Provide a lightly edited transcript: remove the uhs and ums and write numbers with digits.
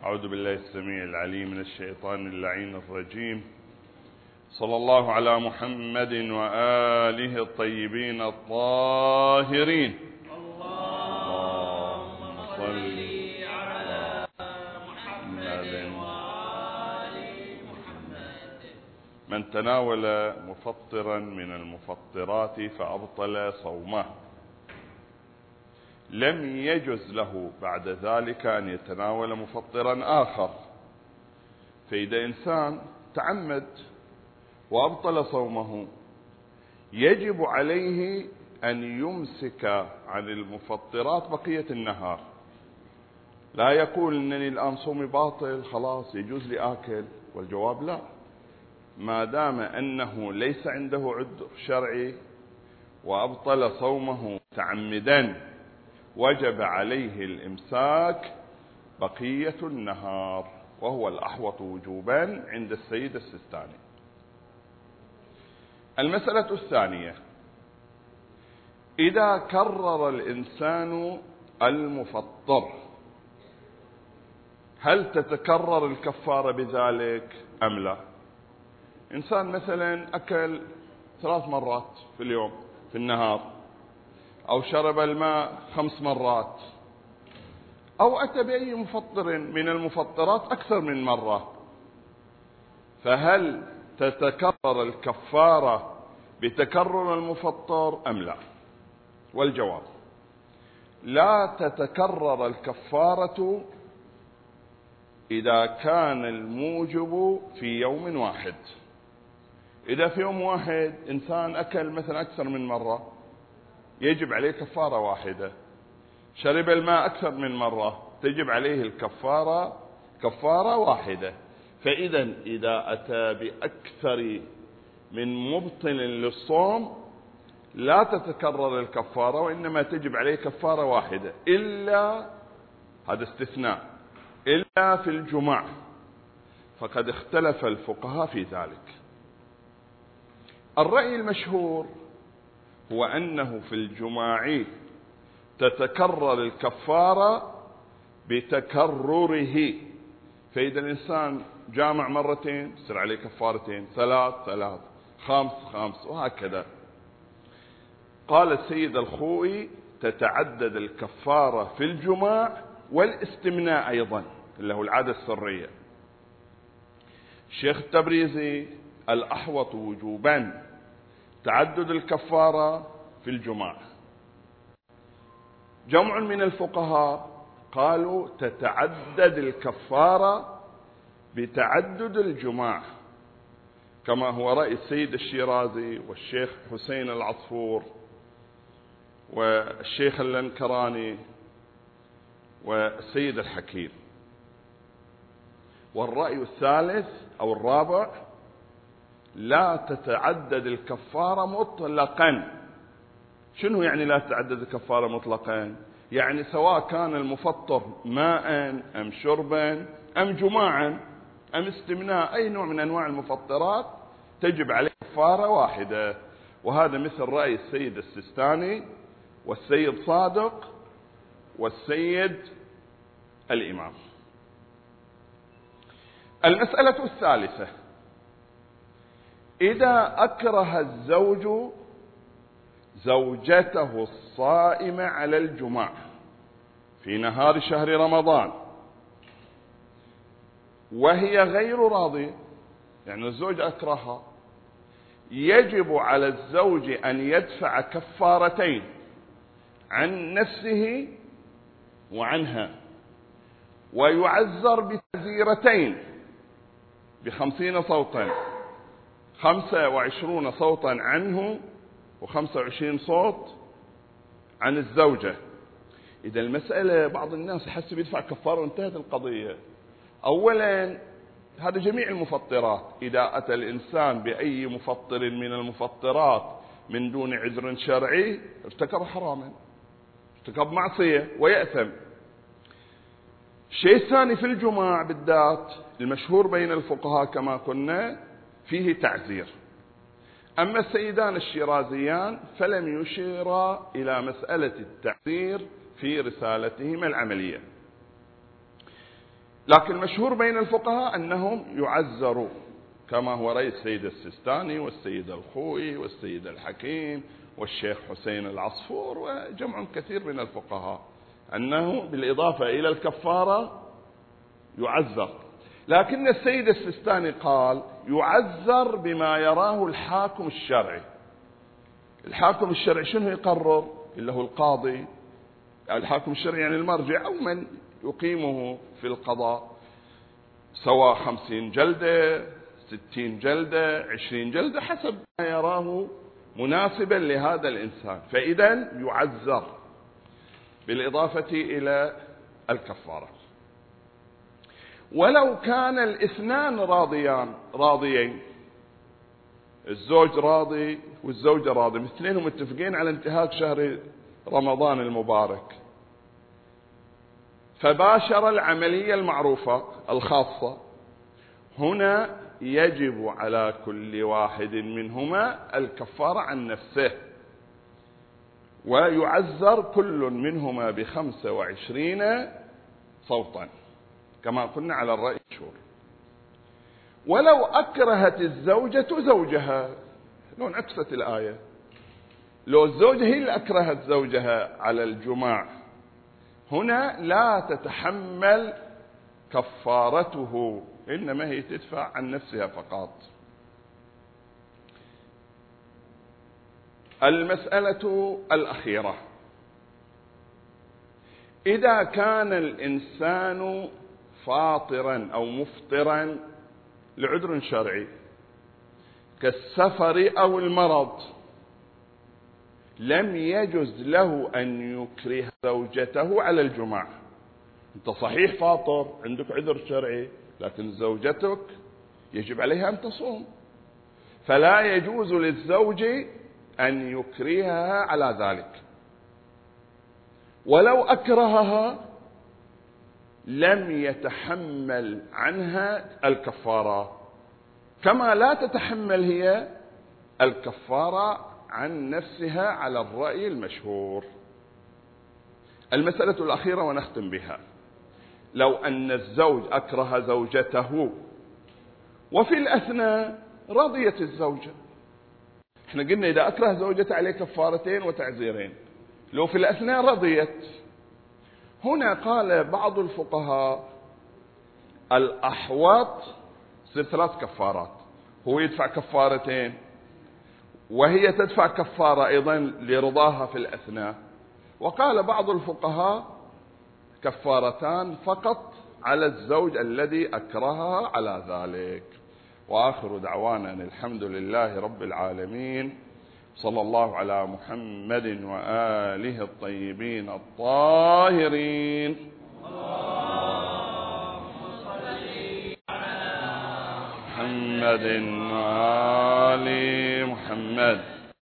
أعوذ بالله السميع العليم من الشيطان اللعين الرجيم. صلى الله على محمد وآله الطيبين الطاهرين. اللهم صل على محمد وآل محمد. من تناول مفطرا من المفطرات فأبطل صومه لم يجز له بعد ذلك أن يتناول مفطرا آخر. فإذا إنسان تعمد وأبطل صومه يجب عليه أن يمسك عن المفطرات بقية النهار، لا يقول إنني الآن صومي باطل خلاص يجوز لي آكل، والجواب لا. ما دام أنه ليس عنده عذر شرعي وأبطل صومه متعمدا وجب عليه الإمساك بقية النهار، وهو الأحوط وجوبا عند السيد السيستاني. المسألة الثانية: إذا كرر الإنسان المفطر هل تتكرر الكفارة بذلك أم لا؟ إنسان مثلا أكل 3 مرات في اليوم في النهار، أو شرب الماء 5 مرات، أو أتى بأي مفطر من المفطرات أكثر من مرة، فهل تتكرر الكفارة بتكرر المفطر أم لا؟ والجواب: لا تتكرر الكفارة إذا كان الموجب في يوم واحد. إذا في يوم واحد إنسان أكل مثلا أكثر من مرة يجب عليه كفارة واحدة، شرب الماء أكثر من مرة تجب عليه الكفارة كفارة واحدة. فإذا إذا أتى بأكثر من مبطل للصوم لا تتكرر الكفارة، وإنما تجب عليه كفارة واحدة، إلا هذا استثناء، إلا في الجماع، فقد اختلف الفقهاء في ذلك. الرأي المشهور هو أنه في الجماع تتكرر الكفارة بتكرره. فإذا الإنسان جامع مرتين يصير عليه كفارتين، 3 5 وهكذا. قال السيد الخوئي: تتعدد الكفارة في الجماع والاستمناء أيضا اللي هو العادة السرية. الشيخ التبريزي: الأحوط وجوبا تعدد الكفارة في الجماع. جمع من الفقهاء قالوا تتعدد الكفارة بتعدد الجماع، كما هو رأي السيد الشيرازي والشيخ حسين العصفور والشيخ اللنكراني والسيد الحكيم. والرأي الثالث أو الرابع: لا تتعدد الكفارة مطلقا. شنو يعني لا تتعدد الكفارة مطلقا؟ يعني سواء كان المفطر ماء أم شربا أم جماعا أم استمناء، أي نوع من أنواع المفطرات تجب عليه كفارة واحدة. وهذا مثل رأي السيد السيستاني والسيد صادق والسيد الإمام. المسألة الثالثة: إذا أكره الزوج زوجته الصائمة على الجماع في نهار شهر رمضان وهي غير راضية، يعني الزوج أكرهها، يجب على الزوج أن يدفع كفارتين عن نفسه وعنها، ويعزر بتعزيرتين ب50 صوتا، 25 صوتا عنه و25 صوت عن الزوجة. إذا المسألة بعض الناس يحسب يدفع كفارة وانتهت القضية. أولا هذا جميع المفطرات، إذا أتى الإنسان بأي مفطر من المفطرات من دون عذر شرعي ارتكب حراما، ارتكب معصية ويأثم. الشيء الثاني في الجماع بالذات المشهور بين الفقهاء كما قلنا فيه تعزير. أما السيدان الشيرازيان فلم يشيرا إلى مسألة التعزير في رسالتهما العملية. لكن مشهور بين الفقهاء أنهم يعزروا، كما هو رأي السيد السيستاني والسيد الخوئي والسيد الحكيم والشيخ حسين العصفور وجمع كثير من الفقهاء، أنه بالإضافة إلى الكفارة يعزر. لكن السيد السيستاني قال يعزر بما يراه الحاكم الشرعي. الحاكم الشرعي شنو يقرر؟ اللي هو القاضي، الحاكم الشرعي يعني المرجع أو من يقيمه في القضاء، سواء 50 جلدة 60 جلدة 20 جلدة حسب ما يراه مناسبا لهذا الإنسان، فإذا يعزر بالإضافة إلى الكفارة. ولو كان الاثنان راضيين، الزوج راضي والزوجة راضي، الاثنين متفقين على انتهاك شهر رمضان المبارك، فباشر العملية المعروفة الخاصة، هنا يجب على كل واحد منهما الكفارة عن نفسه، ويعزر كل منهما ب25 صوتا كما قلنا على الرأي المشهور. ولو أكرهت الزوجة زوجها، لو انعكست الآية، لو الزوجة هي اللي أكرهت زوجها على الجماع، هنا لا تتحمل كفارته، إنما هي تدفع عن نفسها فقط. المسألة الأخيرة: إذا كان الإنسان فاطرا أو مفطرا لعذر شرعي كالسفر أو المرض، لم يجز له أن يكره زوجته على الجماع. أنت صحيح فاطر عندك عذر شرعي، لكن زوجتك يجب عليها أن تصوم، فلا يجوز للزوج أن يكرهها على ذلك. ولو أكرهها لم يتحمل عنها الكفارة، كما لا تتحمل هي الكفارة عن نفسها على الرأي المشهور. المسألة الأخيرة ونختم بها: لو أن الزوج أكره زوجته وفي الأثناء رضيت الزوجة، احنا قلنا إذا أكره زوجته عليه كفارتين وتعزيرين، لو في الأثناء رضيت، هنا قال بعض الفقهاء الأحوط تصير 3 كفارات، هو يدفع كفارتين وهي تدفع كفارة أيضا لرضاها في الأثناء. وقال بعض الفقهاء كفارتان فقط على الزوج الذي أكرهها على ذلك. وآخر دعوانا الحمد لله رب العالمين، صلى الله على محمد وآله الطيبين الطاهرين. محمد وآل محمد.